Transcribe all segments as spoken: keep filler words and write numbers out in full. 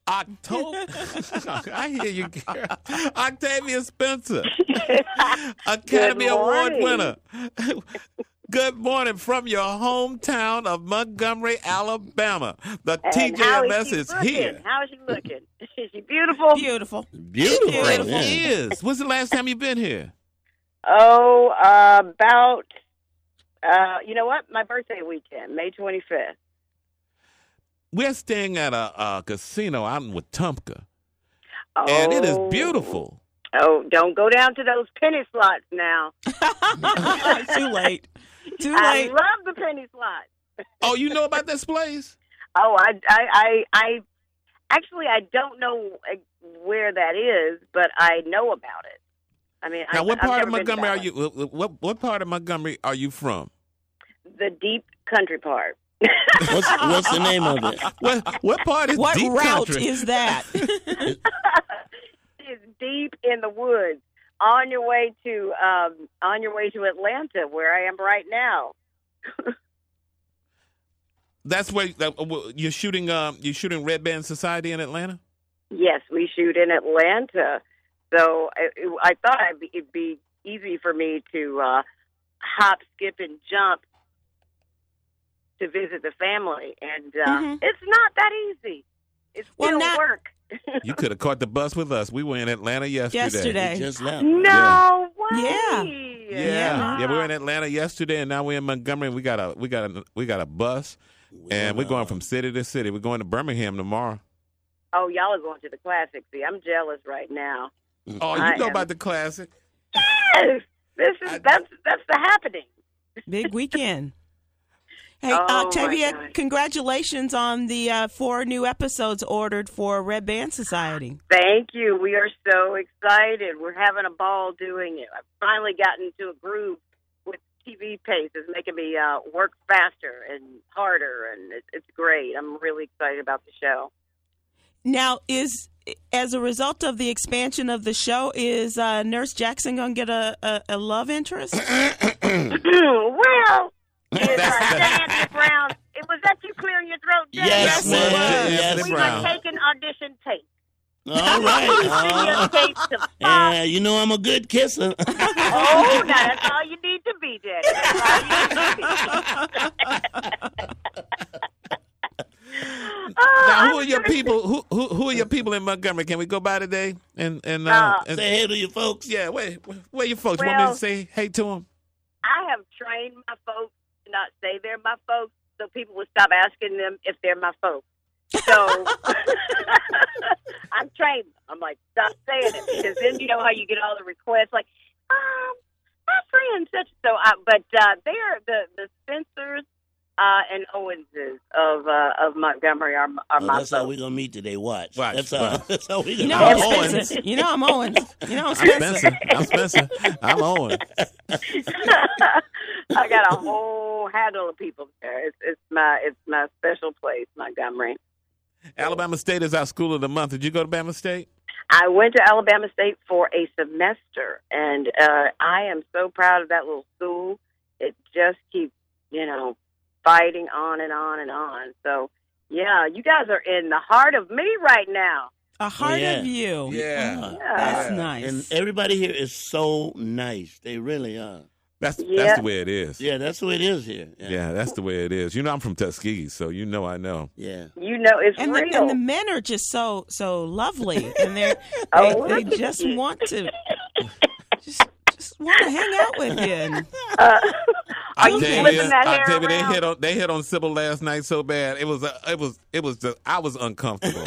October. I hear you, girl. Octavia Spencer, Academy Award winner. Good morning from your hometown of Montgomery, Alabama. The And T J M S is, is looking? here. How is she looking? Is she beautiful? Beautiful. Beautiful. Beautiful. Yeah. She is. When's the last time you've been here? Oh, uh, about, uh, you know what? My birthday weekend, May twenty-fifth. We're staying at a, a casino out in Wetumpka, Oh. and it is beautiful. Oh, don't go down to those penny slots now. Too late. Too I late. love the penny slots. Oh, you know about this place? Oh, I, I, I, I, actually, I don't know where that is, but I know about it. I mean, Now, I, what I've part of never been to Montgomery are that you? What, what what part of Montgomery are you from? one. The deep country part. What's, what's the name of it? What what part is What deep route country? is that? It's deep in the woods, on your way to um, on your way to Atlanta, where I am right now. That's where uh, you're shooting. Um, you're shooting Red Band Society in Atlanta. Yes, we shoot in Atlanta, so I, I thought it'd be, it'd be easy for me to uh, hop, skip, and jump to visit the family, and uh, Mhm. it's not that easy. It's Well, still not- work. You could have caught the bus with us. We were in Atlanta yesterday. Yesterday. We just left. No way. Yeah. Yeah, Yeah. yeah, we were in Atlanta yesterday, and now we're in Montgomery. We got a we got a we got a bus, and we're going from city to city. We're going to Birmingham tomorrow. Oh, y'all are going to the classic. See, I'm jealous right now. Oh, you I know am- about the classic? Yes, this is I- that's that's the happening. Big weekend. Hey, Oh, my Octavia, God. congratulations on the uh, four new episodes ordered for Red Band Society. Thank you. We are so excited. We're having a ball doing it. I've finally gotten into a groove with T V pace. It's making me uh, work faster and harder, and it, it's great. I'm really excited about the show. Now, is as a result of the expansion of the show, is uh, Nurse Jackson going to get a, a, a love interest? Well, is uh, Anthony Brown, it was that you clearing your throat, Jay? Yes, Yes, man. it was. Yes, We Brown. were taking audition tape. All right. Studio tape to Uh, Fox. uh, you know I'm a good kisser. Oh, now that's all you need to be, Daddy. That's all you need to be. Oh, Now, who I'm are your sure- people? Who, who who are your people in Montgomery? Can we go by today? And and, uh, Uh, and Say hey to your folks. yeah, where where your folks? Want me Well- to say hey to them? I have trained my folks to not say they're my folks, so people will stop asking them if they're my folks. So I'm trained them. I'm like, stop saying it, because then you know how you get all the requests, like, um, my friend such. So, I, but uh, they're the the Spencers uh, and Owenses of uh, of Montgomery are, are Oh, my that's how folks. we're gonna meet today. Watch. Watch. That's how. That's how we You gonna know I'm I'm Owens. Spencer. You know I'm Owens. You know I'm I'm Spencer. Spencer. I'm Spencer. I'm Owen. I got a whole handle of people there. It's, it's my it's my special place, Montgomery. Alabama State is our school of the month. Did you go to Bama State? I went to Alabama State for a semester, and uh, I am so proud of that little school. It just keeps, you know, fighting on and on and on. So, yeah, you guys are in the heart of me right now. A heart yeah. of you. Yeah. Oh, Yeah. That's Yeah. nice. And everybody here is so nice. They really are. That's Yeah. that's the way it is. Yeah, that's the way it is here. Yeah. Yeah. that's the way it is. You know, I'm from Tuskegee, so you know I know. Yeah. You know, it's and the, real. and the men are just so so lovely, and they're Oh, they, look they at just you. want to just just want to hang out with you. And uh, are you Octavia, flipping that hair Octavia, they around? hit on they hit on Sybil last night so bad. It was uh, it was it was just I was uncomfortable.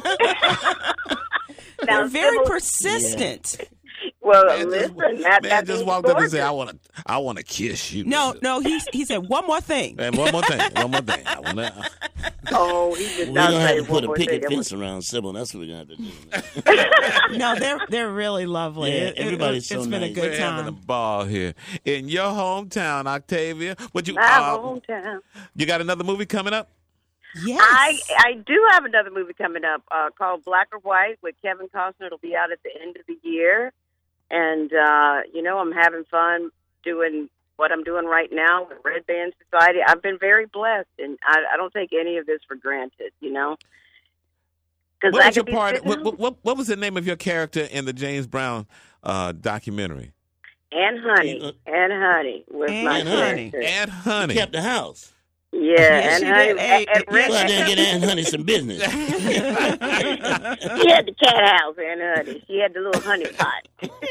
Now, they're very Sybil- persistent. Well, Man listen, just, that, man that just means walked up and gorgeous. said, "I want to I want to kiss you." No, no, he he said one more thing. And one more thing, one more thing. I wanna, Oh, he did We're not gonna say have to one put a more picket thing. fence around Sybil. That's what we're gonna have to do. No, they're they're really lovely. Yeah, It- it- everybody's it's so been a nice. good we're having a time. ball here in your hometown, Octavia. What you My uh, hometown. you got another movie coming up? Yes. I I do have another movie coming up uh, called Black or White with Kevin Costner. It'll be out at the end of the year, and uh, you know I'm having fun doing what I'm doing right now with Red Band Society. I've been very blessed, and I, I don't take any of this for granted. You know. Because What I was your could be part? sitting What, home. what, what was the name of your character in the James Brown uh, documentary? And Honey. Uh, And Honey was And my Honey. character. And Honey. Kept the house. Yeah, Yes, and she Honey. did. Hey, and, and yeah, Rick- Well, I didn't get Aunt Honey some business. She had the cat house, and Honey. She had the little honey pot.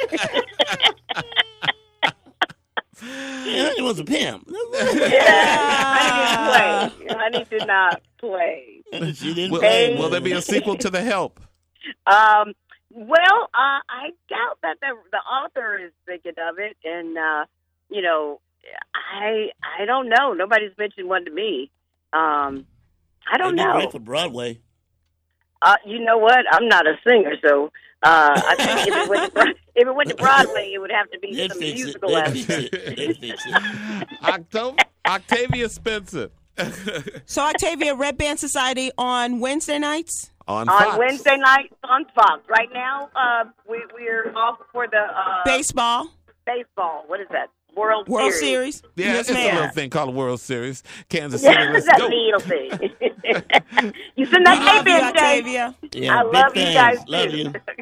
Aunt Honey was a pimp. Yeah, Honey didn't play. Honey did not play. She didn't Will, pay. will there be a sequel to The Help? Um, well, uh, I doubt that the, the author is thinking of it, and uh, you know, I I don't know. Nobody's mentioned one to me. Um, I don't It'd be know. great for Broadway. Uh, you know what? I'm not a singer, so uh, I think if it went to Bro- if it went to Broadway, it would have to be They'd some fix it. musical They'd aspect. fix it. They'd fix it. Octo- Octavia Spencer. So, Octavia, Red Band Society on Wednesday nights? On On Fox. Wednesday night on Fox. Right now, uh, we, we're off for the uh, Baseball, baseball. What is that? World, World Series. Series. Yeah, Yes, it's a ma'am. little thing called a World Series. Kansas City, Yeah, let's that's go. a little thing. You send that Love tape you, in, Jay. Octavia. Yeah, I big love you fans. guys Love too. you.